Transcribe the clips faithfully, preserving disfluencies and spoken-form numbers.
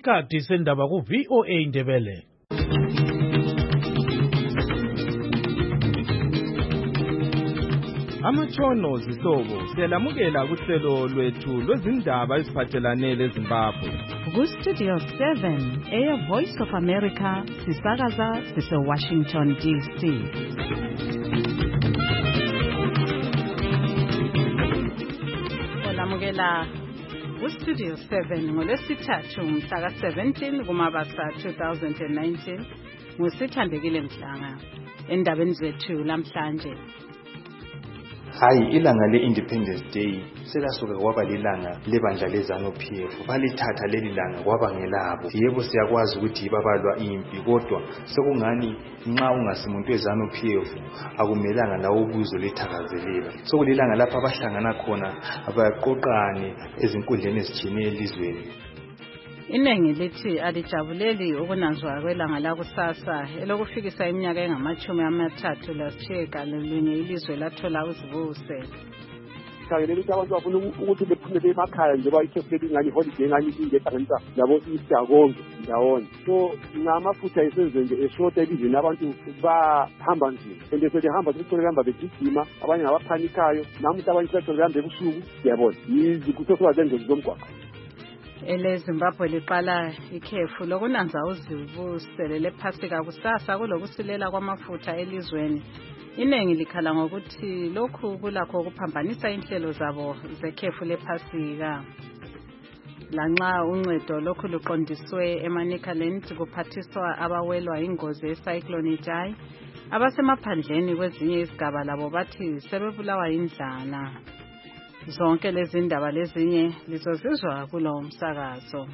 Isikhathi sendaba ku V O A Ndebele. Amatshono zihlobo siyalamukela kuhlelo lwethu lwezindaba eziphathelane leZimbabwe. Ku Studio seven, Air Voice of America, sisakaza sise Washington D C. Olamukela ku Studio seven ngolwesithathu mhla ka seventeen kuMabasa two thousand nineteen ngusithandekile Mhlanga endabeni zethu lamhlanje. Hayi, ilanga le-Independence Day selasuka kwaba lilanga lebandla leZANU-P F. Balithatha leli langa kwaba ngelabo. Yebo siyakwazi ukuthi babalwa impi, kodwa sekungani nxa ungasimuntu weZANU-P F akumelanga lawo ubuzo lethakazelela. Sokulilanga lapha abahlangana khona abaqoqane ezinkundleni ezitshiyeneyo elizweni. Inengi lithi alijabuleli ukunanzwa kwelanga lakusasa elokufikisa iminyaka engamachumi amathathu lasitshiyagalolunye ilizwe lathola uzibuse. Khangelele ukuthi abantu bafuna ukuthi bephumele emakhaya nje bayithekele ingane holiday ngani ingehlanganisa labo Easter konke ndawonye. So ngamafutha esenze nje eshota elizweni abantu bahamba nje. Ende sebehamba sebehamba begijima abanye ngabaphanikayo namuntu abanye sebehamba ebusuku siyabona. Yizikuthoso bazenze zomgwaqo. Ele Zimbabwe liqala ikhefu lokunanza uzibusele lephasika kusasa kulokusilela kwamafutha elizweni. Inengi likhala ngokuthi lokhu kulakho ukuphambanisa inhlelo zabo zekhefu lephasika. Lanxa uncedo lokhu luqondiswe eManicaland kuphathiswa abawelwa ingozi yecyclone Idai, abasemaphandleni kwezinye izigaba labo bathi sebebulawa indlala. Zonke lezi ndaba lezinye lizozizwa kulo msakazo.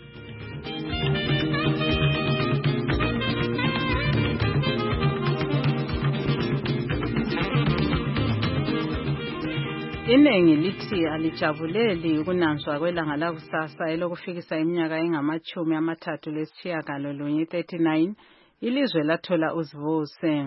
Inengi lithi alijabuleli ukunanzwa kwelanga lakusasa elokufikisa iminyaka engamachumi amathathu lesitshiyagalolunye thirty-nine ilizwe lathola uzibuse.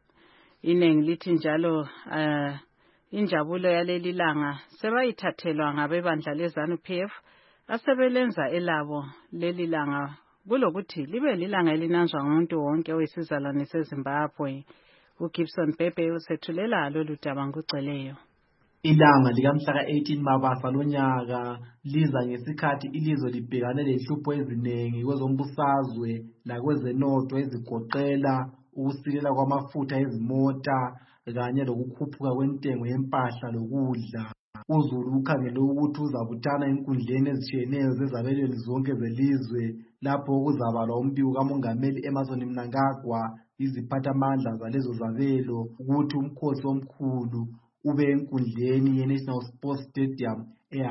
Inengi lithi njalo uh, injabulo yaleli langa sebayithathelwa ngabebandla leZANU-P F asebelenza elabo leli langa kulokuthi libe lilanga elinanzwa ngumuntu wonke oyisizalwane seZimbabwe. uGibson Bhebhe usethulela lolu daba ngugceleyo. Ilanga likamhla ka eighteen Mabasa lonyaka liza ngesikhathi ilizwe libhekane lenhlupho eziningi kwezombusazwe lakwezenotho ezigoqela ukusilela kwamafutha ezimota kanye lokukhuphuka kwentengo yempahla lokudla. UZulu ukhangele ukuthi uzabuthana enkundleni ezitshiyeneyo zezabelweni zonke zelizwe lapho kuzabalwa umbiko kamongameli Emmerson Mnangagwa, iziphathamandla zalezo zabelo ukuthi umkhosi omkhulu ube enkundleni ye-National Sports Stadium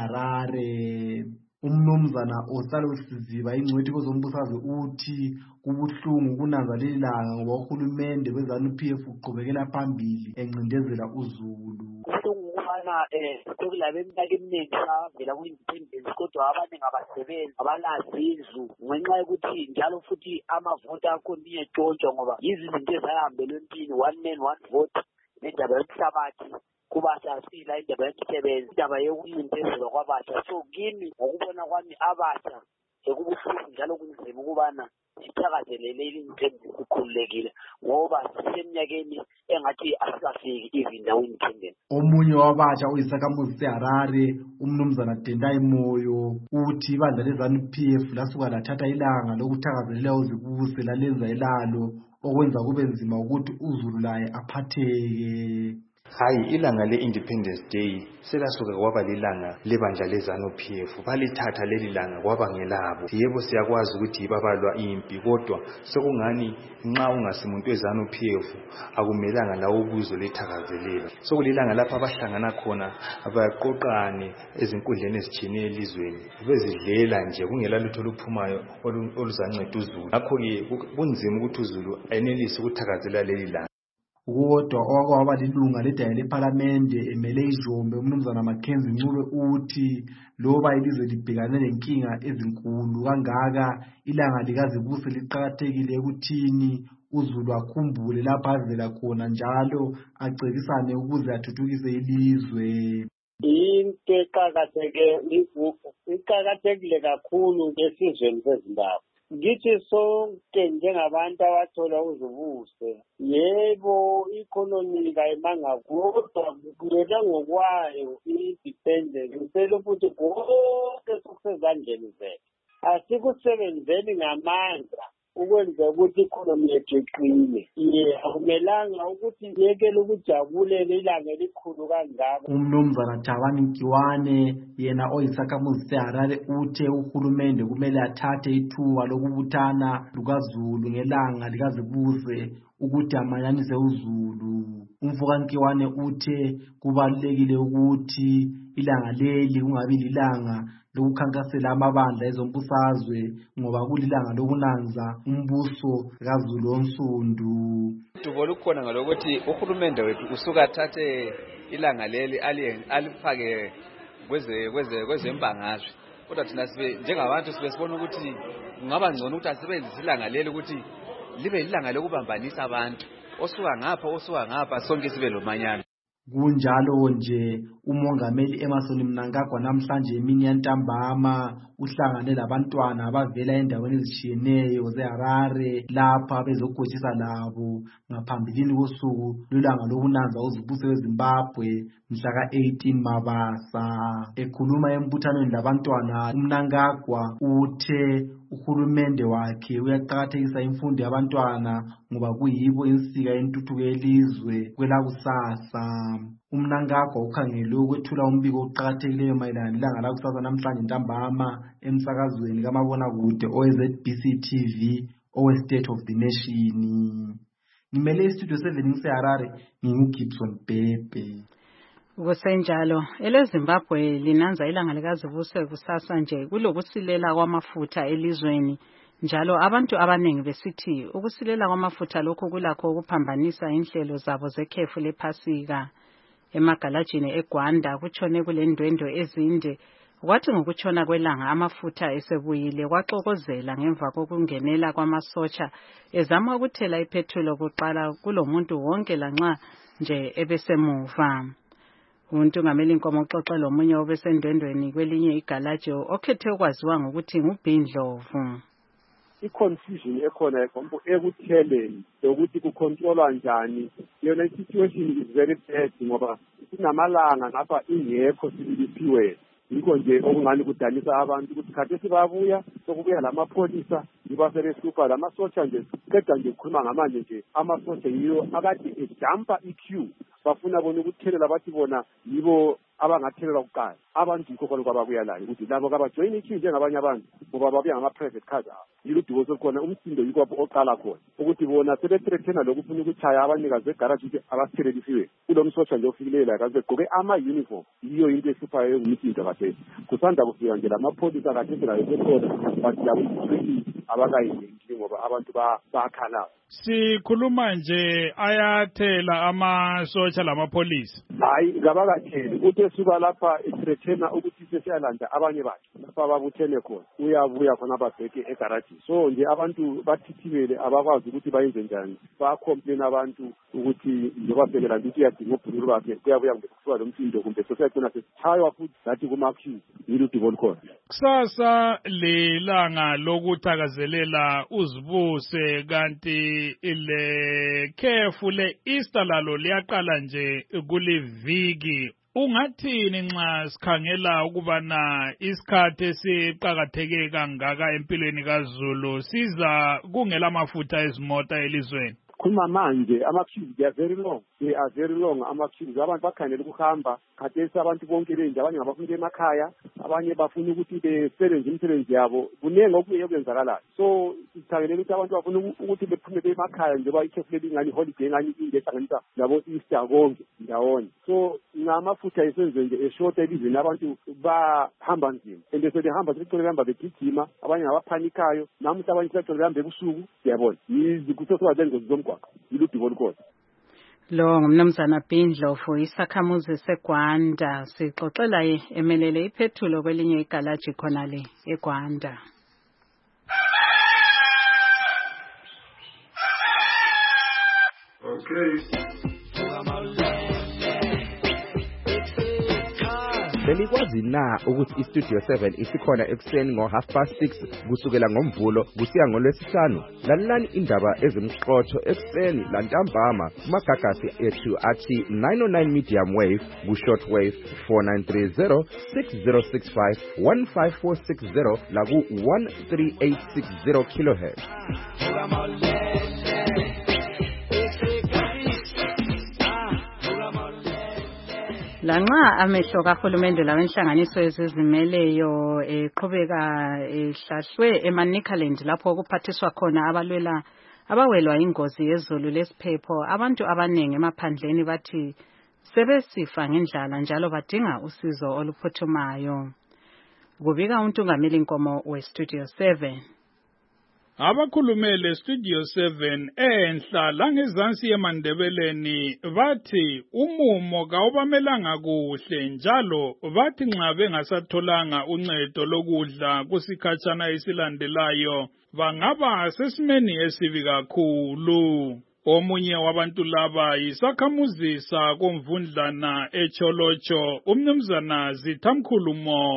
eHarare. Umnumzana Osalo Siziba ingcwethi kwezombusazwe uthi kubuhlungu kunanza leli langa ngoba uhulumende weZANU-P F uqhubekela phambili encindezela uZulu. Ukubana eh sekulabe iminyaka eminingi savela ku-independence kodwa abaningi abasebenzi abalazi izwi ngenxa yokuthi njalo futhi amavoti akhona iyecontshwa ngoba yizinto ezahambelwe empini one man one vote nendaba yomhlabathi kubasha sila indaba yemisebenzi indaba yokulindezelwa kwabasha. So kimi ngokubona kwami abasha ekubuhlungu njalo kunzima ukubana sithakazelele independence sikhululekile ngoba siseminyakeni engathi asikafiki even nawo independence. Omunye wabasha uyisakhamuzi seHarare umnumzana Tendai Moyo uthi ibandla leZANU-P F lasuka lathatha ilanga lokuthakazelela uzibuse lalenza elalo okwenza kube nzima ukuthi uZulu laye aphatheke. Hayi, ilanga le-Independence Day selasuka kwaba lilanga lebandla leZANU-P F. Balithatha leli langa kwaba ngelabo. Yebo siyakwazi ukuthi babalwa impi, kodwa sekungani nxa ungasimuntu weZANU-P F akumelanga lawo ubuzo lethakazelela. Sokulilanga lapha abahlangana khona abaqoqane ezinkundleni ezitshiyeneyo elizweni bezidlela nje kungela lutho oluphumayo oluzanceda uZulu. Ngakho-ke kunzima ukuthi uZulu enelise ukuthakazelela leli langa. Kodwa okwaba lilunga ledaya lephalamende emele iJombe umnumzana Mackenzie Ncube uthi loba ilizwe libhekane lenkinga ezinkulu kangaka ilanga likazibuse liqhakathekile ekuthini uZulu akhumbule lapha avela khona njalo acebisane ukuze athuthukise ilizwe. into eqakatheke iqakathekile kakhulu esizweni seZimbabwe. Ngithi sonke njengabantu abathola uzubuse, yebo economy kayimanga kodwa kulela ngokwayo i-dependence usele futhi konke sokusezandleni zethu. Asikusebenzeni ngamandla ukwenza ukuthi i-economy yethu iqine. Ye akumelanga ukuthi yekele ukujabulela ilanga elikhulu kangaka. Umnumzana Thabani Mkiwane yena oyisakhamuzi seHarare uthe uhulumende kumele athathe ithuba lokubuthana lukaZulu ngelanga likazibuse ukuthi amanyanise uZulu. Umfoka Mkiwane uthe kubalulekile ukuthi ilanga leli kungabi lilanga lokukhankasela amabandla ezombusazwe ngoba kulilanga lokunanza umbuso kaZulu onsundu. Dubo lukhona ngalokuthi uhulumende wethu usuka thathe ilanga leli alifake kweze kweze kwezembangazwe. Kodwa thina sibe njengabantu sibe sibona ukuthi kungaba ngcono ukuthi asebenzise ilanga leli ukuthi libe ilanga lokubambanisa abantu. Osuka ngapha osuka ngapha sonke sibe lomanyana. Kunjalo nje umongameli Emmerson Mnangagwa namhlanje emini yantambama uhlangane labantwana abavela endaweni ezitshiyeneyo zeHarare lapha bezogojisa labo ngaphambilini kosuku lolanga lokunanza uzibuse weZimbabwe mhla ka eighteen Mabasa. Ekhuluma embuthanweni labantwana uMnangagwa uthe uhulumende wakhe uyaqakathekisa imfundo yabantwana ngoba kuyibo insika yentuthuko yelizwe kwelakusasa. Umnangagwa ukhangele ukwethula umbiko oqakathekileyo mayelana ilanga lakusasa namhlanje ntambama emsakazweni kamabonakude o-Z B C T V owe-State of the Nation. Ngimele istudio seven ngiseHarare nginguGibson Bhebhe. Kusenjalo eleZimbabwe linanza ilanga likazibuse kusasa nje kulokusilela kwamafutha elizweni njalo abantu abanengi besithi ukusilela kwamafutha lokho kulakho ukuphambanisa inhlelo zabo zekhefu lephasika. Emagalajini eGwanda kutshone kulendwendwe ezinde kwathi ngokutshona kwelanga amafutha esebuyile kwaxokozela ngemva kokungenela kwamasotsha ezama ukuthela ipetrol kuqala kulomuntu wonke lanxa nje ebesemuva. Umuntu ngameli inkomo uxoxela omunye obesendwendweni kwelinye igalaji okhethe ukwaziwa ngokuthi nguBhindlovu. I-confusion ekhona egombo ekutheleni lokuthi kucontrolwa njani yona i-situation is very bad ngoba sinamalanga ngapha ingekho sibilisiwe. Yikho nje okungani kudanisa abantu ukuthi khathesi babuya sokubuya lamapholisa libasebehlupha lamasotsha nje qeda nje ukukhuluma ngamanje nje amasotsha yiyo akade ejampa i-queue bafuna bona ukuthelela bathi bona yibo abangathelela kuqala abantu yikho khona kwababuya layo ukuthi labo kabajoyina i-queue njengabanye abantu ngoba babuya ngama-private cars abo. Yilo dubo sokhona umsindo yikho oqala khona ukuthi bona sebethreathena lokufuna ukuchaya abanikazi begaraji ukuthi abasithelelisiwe kulo msotsha nje ofikileyo la kaze begqoke ama-uniform. Yiyo into ehluphayo umsindo kathesi kusanda kufika nje lamapholisa kathesi layo sekhona bathi labo abakayingenki ngoba abantu bakhala. Sikhuluma nje ayathela amasotsha lamapholisa. Hayi ngabakatheli ukuthi esuka lapha ethreathena ukuthi sesiyalanda abanye bakhe lapha babuthene khona uyabuya khona ababheke egaraji. So nje abantu bathithibele abakwazi ukuthi bayenze njani bayacomplain abantu ukuthi njengoba sekela ukuthi uyadinga ubhululu bakhe kuyabuya kumbe kusuka lo msindo kumbe sesiyagcina sesithaywa futhi lathi kuma-queue. Yilo dubo olukhona. Kusasa lelanga lokuthakazelela uzibuse kanti ile khefu le-Easter lalo liyaqala nje kuliviki. Ungathini nxa sikhangela ukubana isikhathi esiqakatheke kangaka empilweni kaZulu siza kungela mafutha ezimota elizweni? Khuluma manje ama-queues they are very long they are very long ama-queues abantu bakhangela ukuhamba khathesi abantu bonke benje abanye ngabafuna emakhaya abanye bafuna ukuthi besebenze imisebenzi yabo kuningi okuye okwenzakalayo. So sithangelele ukuthi abantu bafuna ukuthi bephume emakhaya njengoba ikhefu leli ingani holiday engani ingehlanganisa labo Easter konke ndawonye. So ngamafutha esenze nje eshota elizweni abantu bahamba nzima and sebehamba sebecole behamba begijima abanye ngabaphanikayo namuhla abanye sebecole behamba ebusuku siyabona yizikusosoba zengozi zomgwaqo. Yilo dubo olukhona. Lo ngumnumzana Bhindlovu isakhamuzi seGwanda sixoxela emelele iphethulo kwelinye igalaji khona le eGwanda. Okay. belikwazi na ukuthi iStudio seven isikhona ekuseni ngo half past six kusukela ngomvulo kusiya ngolwesihlanu? Lalelani indaba ezimqotho ekuseni lantambama kumagagasi ethu athi nine oh nine medium wave ku shortwave four nine three zero six zero six five one five four six zero la ku one three eight six zero kilohertz. Lanxa amehlo kahulumende lawenhlanganiso ezizimeleyo eqhubeka ehlahlwe eManicaland lapho kuphathiswa khona abalwela abawelwa ingozi yezulu lesiphepho, abantu abanengi emaphandleni bathi sebesifa ngendlala njalo badinga usizo oluphuthumayo. Kubika uNtungameli Nkomo weStudio seven. Abakhulumele Studio seven enhla langezansi eMandebeleni bathi umumo kawubamelanga kuhle njalo bathi nxa bengasatholanga uncedo lokudla kusikhatshana esilandelayo bangaba sesimeni esibi kakhulu. Omunye wabantu laba yisakhamuzisa komvundlana eCholocho umnumzana Zithamkhulu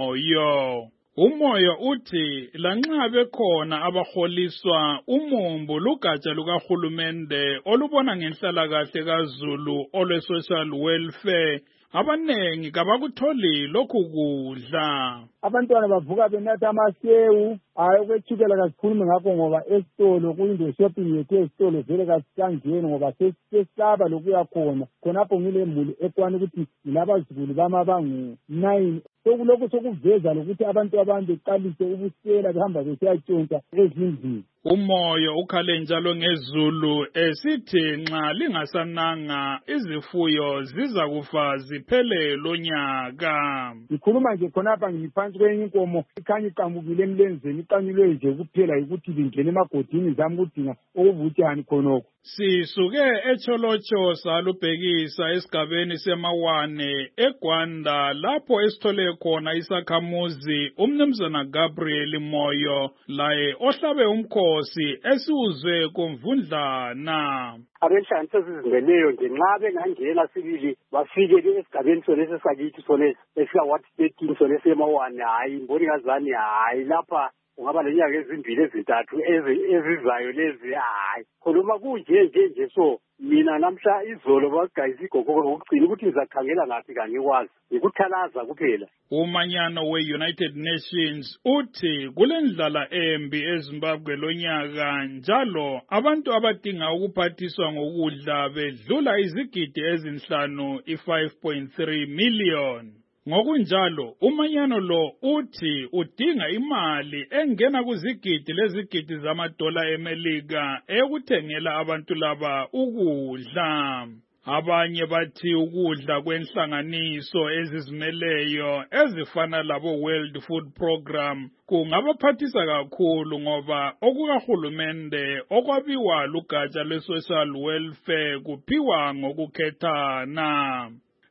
Moyo. Umoyo uthi lanxa bekhona abaholiswa umumbu lugatsha lukahulumende olubona ngenhlalakahle kaZulu olwe social welfare, abanengi kabakutholi lokhu kudla. Abantwana bavuka benatha amasewu, hayi okwethukela kasikhulume ngakho ngoba esitolo kuyinto shopping yethu esitolo vele kasangeni ngoba sesisaba lokuya khona khonapho ngilembulu ekwana ukuthi ngilabazukulu bama bangu nine. Sokulokho sokuveza lokuthi abantu abantu beqalise ubusela behamba besiyatshontsha ezindlini. Umoyo ukhale njalo ngeZulu esithi nxa lingasananga izifuyo ziza kufa ziphele lonyaka. Ngikhuluma nje khonapha ngiphansi kwenye inkomo ikhanya iqambukile emlenzeni iqanyulwe nje kuphela ukuthi lingene emagodini zami kudinga okuvutshani khonokho. Sisuke eCholocho salubhekisa esigabeni semawane eGwanda lapho esithole khona isakhamuzi umnumzana Gabriel Moyo laye ohlabe umkhosi esiuzwe komvundlana. Abenhlanganiso ezizimeleyo nje nxa bengangena sibili bafike esigabeni sonesi sakithi sonesi esika what thirteen sonesi emawane, hayi mboni ngazani, hayi lapha ungaba lenyanga ezimbili ezintathu ezizayo lezi, hayi khuluma kunje nje nje. So mina namhla izolo bagayisa igogoko ngokugcina ukuthi ngizakhangela ngaphi kangikwazi ngikuthalaza kuphela. Umanyano we-United Nations uthi kulendlala embi eZimbabwe lonyaka njalo abantu abadinga ukuphathiswa ngokudla bedlula izigidi ezinhlanu i-five point three million. Ngokunjalo umanyano lo uthi udinga imali engena kuzigidi lezigidi zamadola eMelika ekuthengela abantu laba ukudla. Abanye bathi ukudla kwenhlanganiso ezizimeleyo ezifana labo World Food Program kungabaphathisa kakhulu ngoba okukahulumende okwabiwa lugatsha lwe-social welfare kuphiwa ngokukhethana.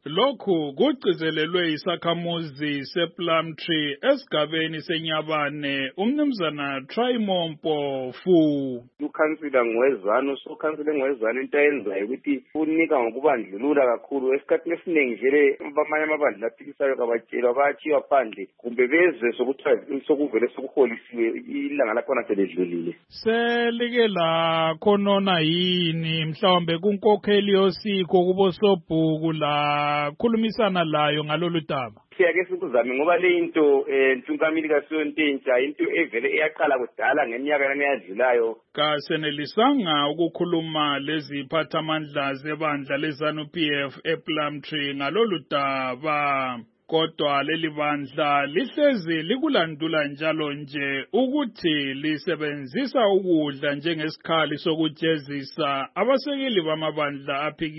Lokhu kugcizelelwe isakhamuzi sePlumtree esigabeni seNyabane umnumzana Trimompo Fu. Ukhansila ngwezano so khansila ngwezano into ayenzayo ukuthi unika ngokubandlulula kakhulu esikhathini esiningi vele abamanye amabandla aphikisayo kabatshelwa bayachiwa phandle kumbe bezwe sokuthi sokuvele sokuholisiwe ilanga lakhona seledlulile. Selike la khonona yini mhlawumbe kunkokheli yosiko kubosobhuku la khulumisana layo ngalolu daba? Siyake sikuzame ngoba le into Ntungameli kaSontentsha into evele eyaqala kudala ngeminyaka eyadlulayo. Kasenelisanga ukukhuluma leziphathamandla zebandla leZANU-P F ePlumtree ngalolu daba. Kodwa leli bandla lihlezi likulandula njalo nje ukuthi lisebenzisa ukudla njengesikhali sokujezisa abasekeli bamabandla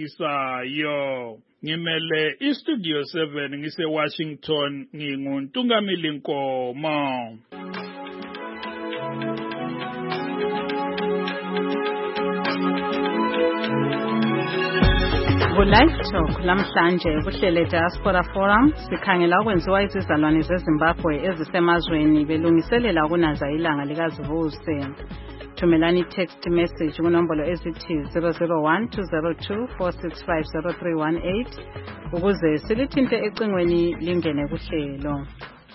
aphikisayo. Ngimele iStudio seven ngise Washington nginguNtungameli Nkomo. Live Talk lamhlanje kuhlele Diaspora Forum sikhangela ukwenziwa izizalwane zeZimbabwe ezisemazweni belungiselela ukunaza ilanga likaZivuse. Thumelani text message kunombolo ezithi zero zero one two zero two four six five zero three one eight ukuze silithinte ecingweni lingene kuhlelo.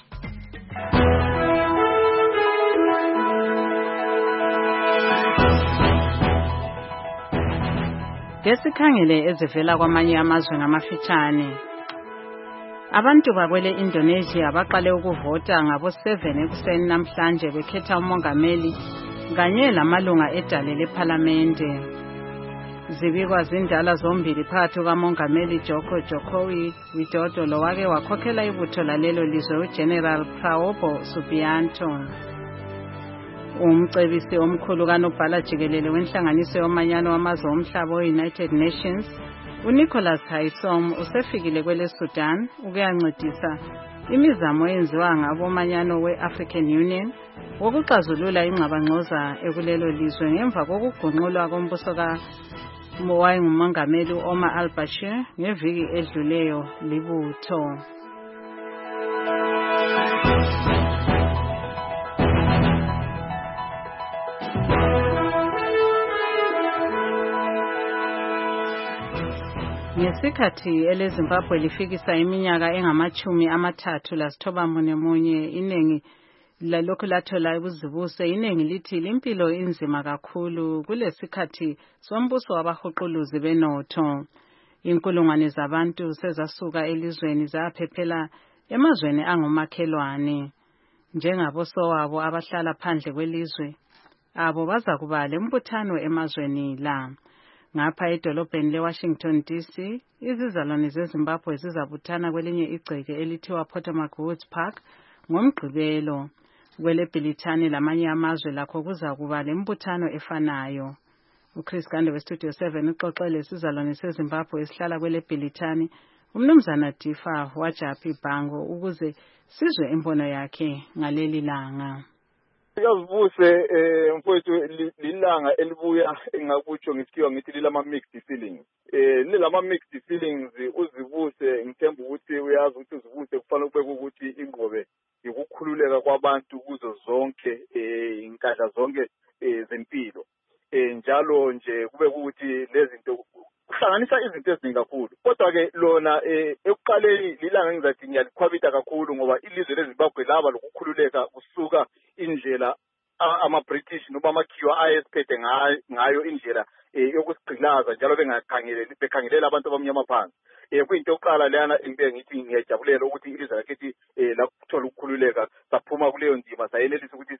Ngesikhangele ezivela kwamanye amazwe ngamafitshane. Abantu bakwele Indonesia baqale ukuvota ngabo seven ekuseni namhlanje bekhetha umongameli kanye lamalunga edale leParlamente. Zibikwa zindala zombili phakathi kamongameli Joko Jokowi Widodo lowake wakhokhela ibutho lalelo lizwe uGeneral Prabowo Subianto. Umcebisi omkhulu kanobhala jikelele wenhlanganiso yomanyano wamazwe omhlaba we-United Nations uNicholas Haysom usefikile kwele Sudan ukuyancedisa imizamo eyenziwa ngabomanyano we-African Union wokuxazulula ingxabangxoza ekulelo lizwe ngemva kokugunqulwa kombuso kawayengumongameli Omar al-Bashir ngeviki edluleyo libutho. Ngesikhathi eleZimbabwe lifikisa iminyaka engamachumi amathathu lasithoba munye munye inengi lalokhu lathola ubuzibuse inengi lithi limpilo inzima kakhulu kulesikhathi sombuso wabahuquluzi benotho. Inkulungwane zabantu sezasuka elizweni zaphephela emazweni angomakhelwane njengabosowabo abahlala phandle kwelizwe abo baza kuba lembuthano emazweni la. Ngapha edolobheni leWashington D C izizalwane zeZimbabwe zizabuthana kwelinye igceke elithiwa Potomac Woods Park ngomgqibelo. Kwele Bhilithani lamanye amazwe lakho kuza kuba lembuthano efanayo. uChris Gande weStudio seven uxoxele isizalwane seZimbabwe esihlala kwele Bhilithani umnumzana Difa Wajapi Bhango ukuze sizwe imbono yakhe ngaleli langa. Yazivuse eh mfowethu lilanga elibuya engakutsho ngisikhiwa ngithi lilama mixed feelings. Eh lilama mixed feelings uzivuse ngithemba ukuthi uyazi ukuthi uzivuse kufanele ubeke ukuthi ingqobe ukukhululeka kwabantu kuzo zonke eh inkandla zonke zempilo. Eh njalo nje kube ukuthi lezi zinto kuhlanganisa izinto eziningi kakhulu. Kodwa ke lona eh ekuqaleni lilanga ngizathi ngiyalikhwabita kakhulu ngoba ilizwe leZimbabwe laba lokukhululeka kusuka indlela ama-British noma amakhiwa ayesiphethe ngayo indlela yokusigqilaza njalo bengakhangeleli bekhangelela abantu abamnyama phansi. Eh kuyinto yokuqala leyana engibeke ngithi ngiyajabulela ukuthi ilizwe lakithi lakuthola ukukhululeka saphuma kuleyo ndima sayenelisa ukuthi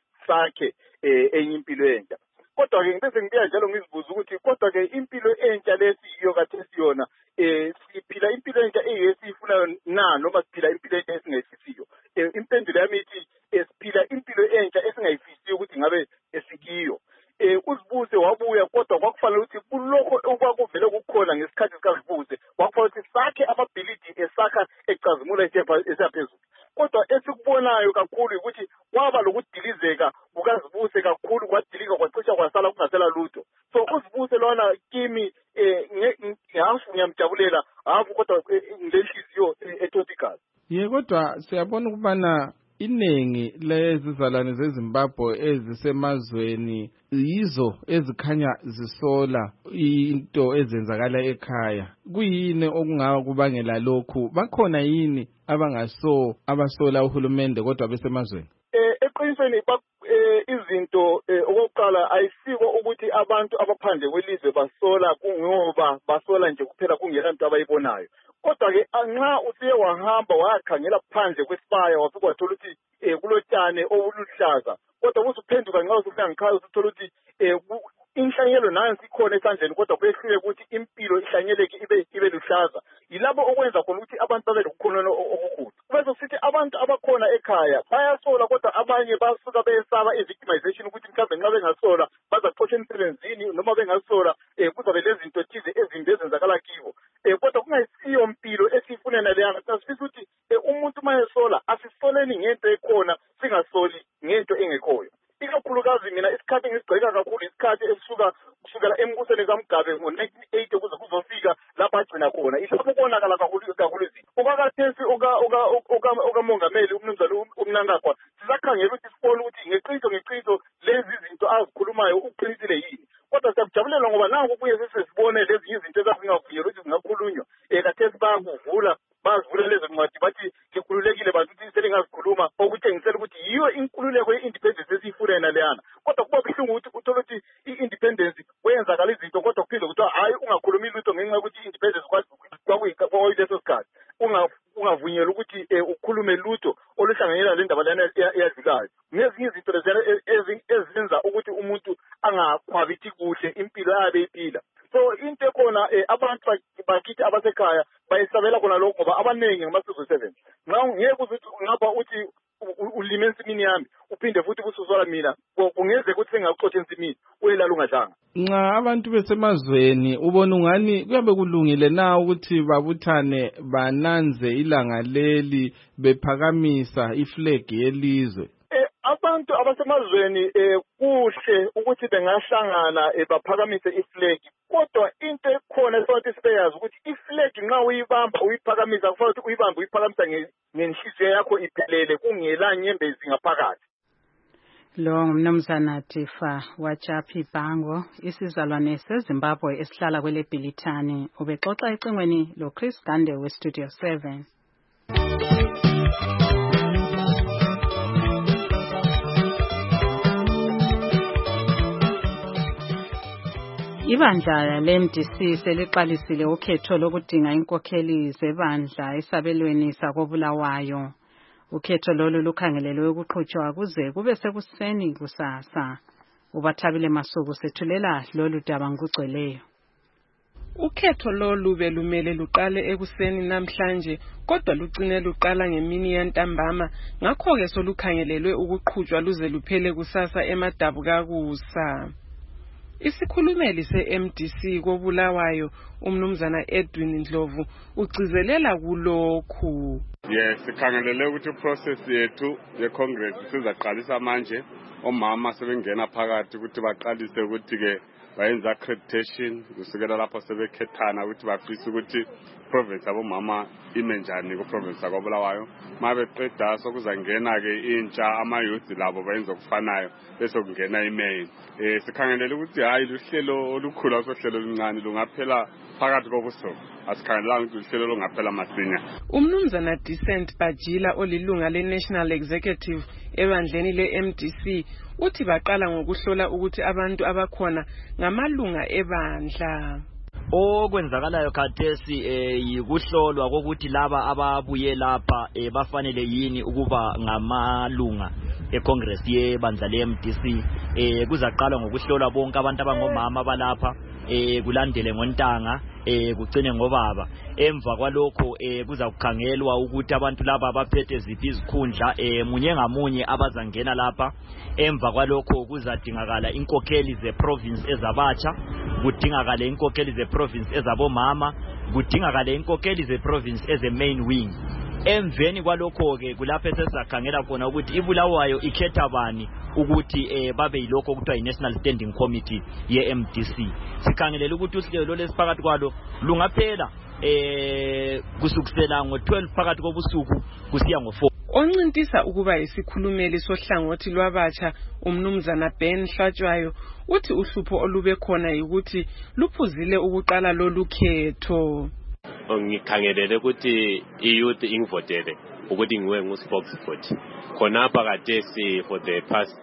sakhe enye impilo entsha. Kodwa ke ngibese ngibuya njalo ngizibuza ukuthi kodwa ke impilo entsha lesiyo kade siyona eh siphila impilo entsha eyesifunayo na noma siphila impilo entsha esingayifisiyo. Impendulo yami ithi esiphila impilo entsha esingayifisiyo ukuthi ngabe esikiyo. Eh uzibuse wabuya kodwa kwakufanele ukuthi kulokho okwakuvele ukukhona ngesikhathi sikazibuse kwakufanele ukuthi sakhe amability esakha ecazimula esaphezulu. Kodwa esikubonayo kakhulu ukuthi kwaba lokudilizeka kukazibuse kakhulu kwadilika kwacisha kwasala kungasela lutho. So uzibuse lona kimi eh ngiyafu ngiyamjabulela hafu kodwa ngenhliziyo ethotikazi. Ye kodwa siyabona ukubana iningi lezizalwane zeZimbabwe ezisemazweni yizo ezikhanya zisola into ezenzakala ekhaya. Kuyini okungaba kubangela lokhu? Bakhona yini abangaso abasola uhulumende kodwa besemazweni? Eh eqinisweni izinto okokuqala ayisiko ukuthi abantu abaphandle kwelizwe basola kungoba basola nje kuphela kungelanto abayibonayo. Kodwa ke nxa usiye wahamba wakhangela phandle kwesibaya wafika wathola ukuthi eh kulotshane obuluhlaza kodwa usuphenduka nxa usufika ngikhaya usuthola ukuthi eh inhlanyelo nansi ikhona esandleni kodwa kuyehlule ukuthi impilo ihlanyeleke ibe ibe luhlaza. Yilabo okwenza khona ukuthi abantu babe lokukhonona okukhulu. Bese sithi abantu abakhona ekhaya bayasola kodwa abanye basuka beyesaba i-victimization ukuthi mhlawumbe nxa bengasola bazaxotsha emsebenzini noma bengasola eh kuzabe lezi zinto thize ezimbi ezenzakala kibo. Eh kodwa kungayisiyo impilo esifunena leyana sasifisa ukuthi umuntu mayesola asisoleni ngento ekhona singasoli ngento engekhoyo. Ikakhulukazi mina isikhathi engisigceka kakhulu isikhathi esisuka kusukela embusweni kaMgabe ngo nineteen eighty kuze kuzofika lapho bagcina khona ilapho konakala kakhulu kakhulu izinto ukakathesi ukamongameli umnumzana umnankagwa sisakhangela ukuthi sibone ukuthi ngeqiniso ngeqiniso lezi zinto azikhulumayo uqinisile yini kodwa siyakujabulela ngoba nangu kuye sesibone lezi izinto ezazingavunyelwa ukuthi zingakhulunywa ekathesi bayakuvula bazivula lezo ncwadi bathi likhululekile bantu ukuthi selingazikhuluma okutshengisela ukuthi yiyo inkululeko ye-independence esiyifuna leyana kodwa kuba buhlungu ukuthi uthola ukuthi i-independence kwenzakala izinto kodwa kuphinde kuthiwa hayi ungakhulumi lutho ngenxa yokuthi i-independence kwakuyileso sikhathi ungavunyelwa ukuthi ukhulume lutho oluhlanganyela le ndaba lena eyadlulayo nezinye izinto ezenza ukuthi umuntu angakhwabithi kuhle impilo yabe iphila so into ekhona abantu bakithi abasekhaya bayisabela khona lokho ngoba abaningi ngama-six seven ngeke uzuthi ngapha uthi ulime ensimini yami uphinde futhi kususola mina kungenzeka ukuthi sengakuxotsha ensimini uyelala ungadlanga nxa abantu besemazweni ubona ungani kuyabe kulungile na ukuthi babuthane bananze ilanga leli bephakamisa iflag yelizwe abantu abasemazweni kuhle ukuthi bengahlangana baphakamise iflag kodwa into ekhona esothi sibeyazi ukuthi iflag nxa uyibamba uyiphakamisa kufanele ukuthi uyibambe uyiphakamisa ngenhliziyo yakho iphelele kungela nyembezi ngaphakathi lo ngumnumzana Tifa Wachapi Bhango isizalwane seZimbabwe esihlala kwele Bhilithani ubexoxa ecingweni lo Chris Gande we Studio seven. Ibandla le-M D C seliqalisile ukhetho lokudinga inkokheli zebandla esabelweni sakobulawayo. Ukhetho lolu lukhangelelwe ukuqhutshwa kuze kube sekuseni kusasa. Ubathabile Masuku sethulela lolu daba ngokugcweleyo. Ukhetho lolu belumele luqale ekuseni namhlanje kodwa lugcine luqala ngemini yantambama ngakho ke solukhangelelwe ukuqhutshwa luze luphele kusasa emadabukakusa. Isikhulumeli se-M D C kobulawayo umnumzana Edwin Ndlovu ugcizelela kulokhu. Yes, sikhangelele ukuthi process yethu ye-Congress sizaqalisa manje omama sebengena phakathi ukuthi baqalise ukuthi ke bayenza accreditation kusukela lapho sebekhethana ukuthi bafisa ukuthi province abomama ime njani ku province akobulawayo mabeqeda sokuzangena ke intsha ama youth labo bayenza okufanayo bese kungena imail eh sikhangelela ukuthi hayi luhlelo olukhulu asohlelo oluncane lungaphela phakathi kobusuku asikhangelanga ukuthi luhlelo lungaphela masinya. Umnumzana Decent Bajila olilunga le-National Executive ebandleni le-M D C uthi baqala ngokuhlola ukuthi abantu abakhona ngamalunga ebandla. Okwenzakalayo khathesi eh yikuhlolwa kokuthi laba ababuye lapha eh bafanele yini ukuba ngamalunga eCongress yebandla le-M D C eh kuzaqala ngokuhlolwa bonke abantu abangomama balapha eh kulandele ngontanga eh kugcine ngobaba emva kwalokho eh kuzakukhangelwa ukuthi abantu laba abaphethe ziphi izikhundla eh munye ngamunye abazangena lapha emva kwalokho kuzadingakala inkokheli ze-province ezabatsha kudingakala inkokheli ze-province ezabomama kudingakala inkokheli ze-province eze-main wing emveni kwalokho ke kulapho sesizakhangela khona ukuthi ibulawayo ikhetha bani ukuthi eh babe yilokho kuthiwa yi-National Standing Committee ye-M D C sikhangelela ukuthi uhlelo lesiphakathi kwalo lungaphela eh kusukusela ngo-twelve phakathi kobusuku kusiya ngo-four. Oncintisa ukuba isikhulumeli sohlangothi lwabatsha umnumzana Ben Hlatshwayo uthi uhlupho olube khona ukuthi luphuzile ukuqala lolu khetho. Ngikhangelele ukuthi i-youth ingivotele ukuthi ngiwe ngu-spokesperson khonapha kadesi for the past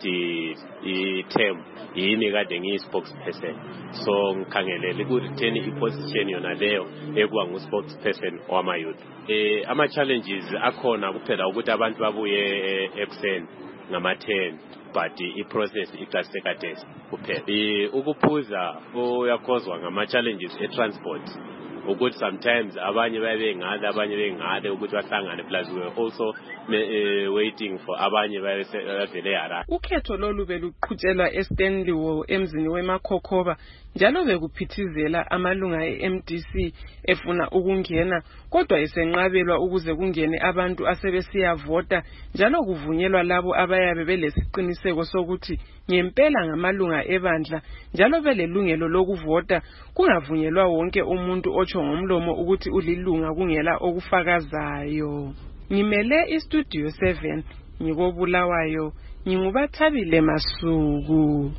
i-term yini kade ngiyi-spokesperson so ngikhangelele ukuretain i-position yona leyo ekuba ngu-spokesperson wama-youth. Eh ama-challenges akhona kuphela ukuthi abantu babuye ekuseni ngama-ten but i-process iqalise kadesi kuphela. Ukuphuza uyakhozwa ngama-challenges e-transport ukuthi sometimes abanye babe ngale abanye bengale ukuthi bahlangane plus we also waiting for abanye bavele yara. Ukhetho lolu beluqhutshelwa eStanley Hall emzini weMakhokhoba njalo bekuphithizela amalunga e-M D C efuna ukungena kodwa esenqabelwa ukuze kungene abantu asebesiyavota njalo kuvunyelwa labo abayabe belesiqiniseko sokuthi ngempela ngamalunga ebandla njalo belelungelo lokuvota kungavunyelwa wonke umuntu otsho ngomlomo ukuthi ulilunga kungela okufakazayo. Ngimele iStudio seven ngikobulawayo ngingubathabile Masuku.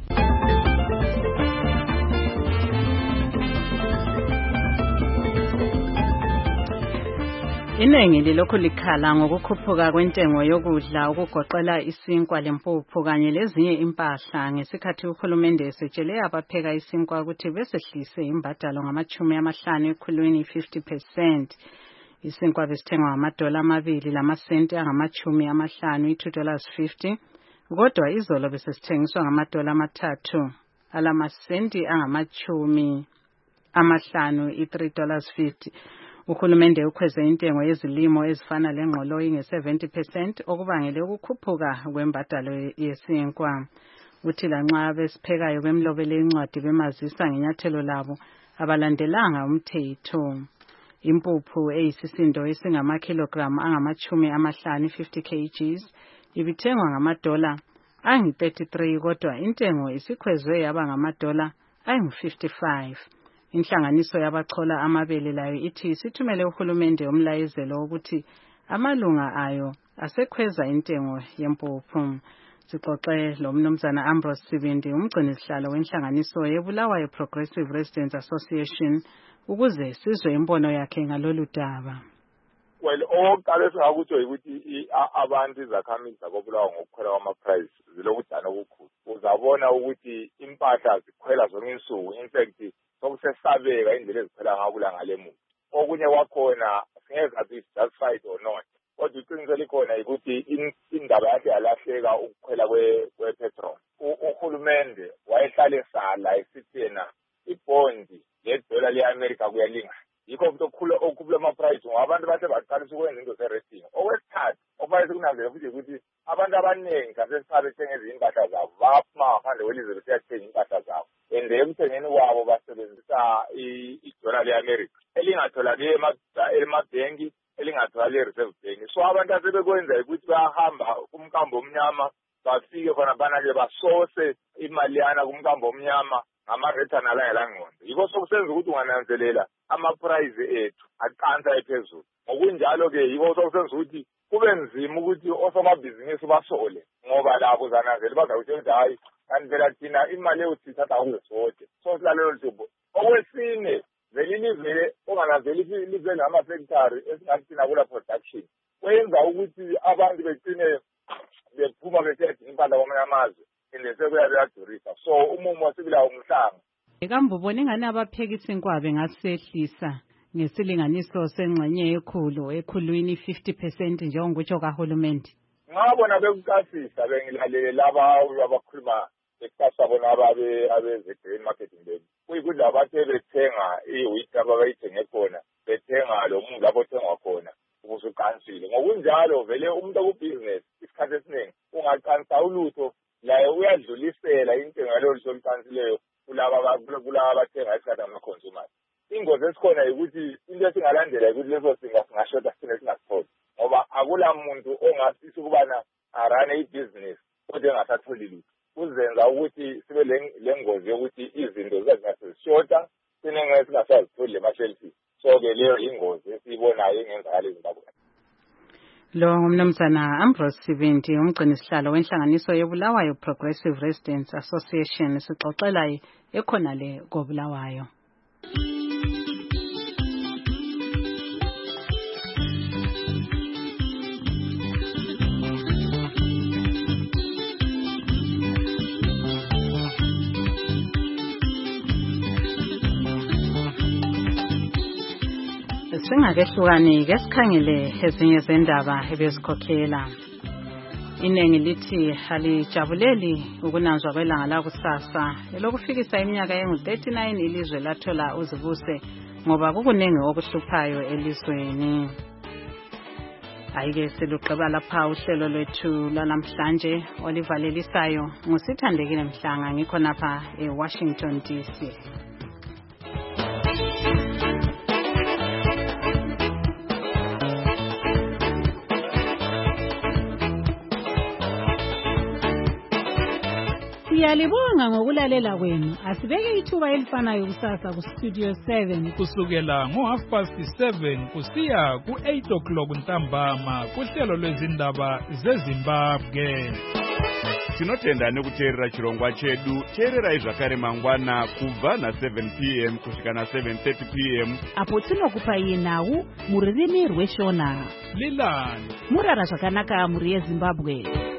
Inengi lilokhu likhala ngokukhuphuka kwentengo yokudla ukugoqela isinkwa lempuphu kanye lezinye impahla ngesikhathi uhulumende esetshele abapheka isinkwa ukuthi besehlise imbadalo ngamachumi amahlanu ekhulwini fifty percent. Isinkwa besithengwa ngamadola amabili lamasenti angamachumi amahlanu two dollars fifty kodwa izolo besesithengiswa ngamadola amathathu alamasenti angamachumi amahlanu three dollars fifty. Uhulumende ukhweze intengo yezilimo ezifana lengqoloyi nge-seventy percent okubangele ukukhuphuka kwembadalo yesinkwa. Uthi lanxa besiphekayo bemlobele incwadi bemazisa ngenyathelo labo abalandelanga umthetho. Impuphu eyisisindo esingamakilogram angamachumi amahlanu fifty kilograms ibithengwa ngamadola angi thirty-three kodwa intengo isikhwezwe yaba ngamadola angi fifty-five. Inhlanganiso yabachola amabele layo ithi sithumele uhulumende umlayezelo ukuthi amalunga ayo asekhweza intengo yempuphu. Sixoxe lo mnumzana Ambrose Sibindi umgcini sihlalo wenhlanganiso yeBulawayo Progressive Residents Association ukuze sizwe imbono yakhe ngalolu daba. Well, oqale singakutsho ukuthi abantu izakhamizi zabobulawa ngokukhwela kwama-price zilokudana okukhulu. Uzabona ukuthi impahla zikhwela zonke insuku. In fact, sokusesabeka indlela ezikhwela ngakula ngale muntu. Okunye kwakhona singeke athi justified or not. Kodwa iqiniso likhona ukuthi indaba yakhe yalahleka ukukhwela kwe-petrol. Uhulumende wayehlala esala esithi yena ibondi ledola le-America kuyalingana. Yikho ukuthi okukhula ama-price ngoba abantu bathe baqalisa ukwenza into ze-rating. Okwesithathu okufanele sikunanzele futhi ukuthi abantu abaningi kasesisabe bethengeza impahla zabo baphuma ngaphandle kwelizwe besiyathenga impahla zabo. And ekuthengeni kwabo basebenzisa idola le-America elingatholakali emabhenki elingatholakali e-reserve bank. So abantu asebekwenza ukuthi bayahamba kumkambo omnyama bafike khona bana-ke basose imaliyana kumkambo omnyama ngama-return alangelangqondo. Yikho sokusenza ukuthi ungananzelela ama-price ethu aqansa ephezulu. Ngokunjalo-ke yikho sokusenza ukuthi kube nzima ukuthi osomabhizinisi basole ngoba labo zananzela bazakutshela ukuthi hayi kanti phela thina imali ewuthithatha akuzesoke. So silalelo luthupho. Okwesine vele ilizwe ongananzeli ilizwe ngama-secretary esingathi thina kula production kwenza ukuthi abantu begcine bephuma besiyadinga impahla kwamanye amazwe ende sekuyabe yadurisa. So umumo sibila umhlanga. Ekambubona ingane abapheka isinkwa bengasehlisa ngesilinganiso sengxenye ekhulu ekhulwini fifty percent njengokutsho kahulumende. Ngabona bekukasisa bengilalele laba abakhuluma ekasa bona ababe abeze marketing lebi. Kuyikudla abathe bethenga iwheat abayithenge khona bethenga lo muntu lapho thengwa khona ukuze uqansile. Ngokunjalo vele umuntu okubusiness isikhathi esiningi ungaqansa ulutho la uyadlulisela intengo yalo lutho oluqansileyo kulaba kulaba abathenga isikhathi ama-consumers. Ingozi esikhona ukuthi into esingalandela ukuthi leso singa singashoda sine singasitholi ngoba akula muntu ongasisa ukubana arane ibhizinisi kodwa engasatholi lutho. Kuzenza ukuthi sibe le ngozi yokuthi izinto zingazishoda sinengeke singasazitholi lemashelfi. So-ke leyo ingozi esiyibonayo engenzakala eZimbabwe. Lo ngumnumzana Ambrose Sibindi umgcini sihlalo wenhlanganiso yeBulawayo Progressive Residents Association sixoxela ekhona le koBulawayo. Singakehlukani ke sikhangele ezinye zendaba ebezikhokhela. Inengi lithi halijabuleli ukunanzwa kwelanga lakusasa elokufikisa iminyaka engu thirty-nine ilizwe lathola uzibuse ngoba kukunengi okuhluphayo elizweni. Ayike selugqiba lapha uhlelo lwethu lwanamhlanje olivalelisayo ngusithandekile Mhlanga ngikho napha eWashington D C. Siyalibonga ngokulalela kwenu. Asibeke ithuba elifanayo kusasa ku Studio seven kusukela ngo half past seven kusiya ku eight o'clock ntambama kuhlelo lwezindaba zeZimbabwe. Tinotenda nekuteerera chirongwa chedu. Teererai zvakare mangwana kubva na seven p m kusvika na seven thirty p m apo tinokupai nhau mururimi rweshona. Lilani Murara zvakanaka muri yeZimbabwe.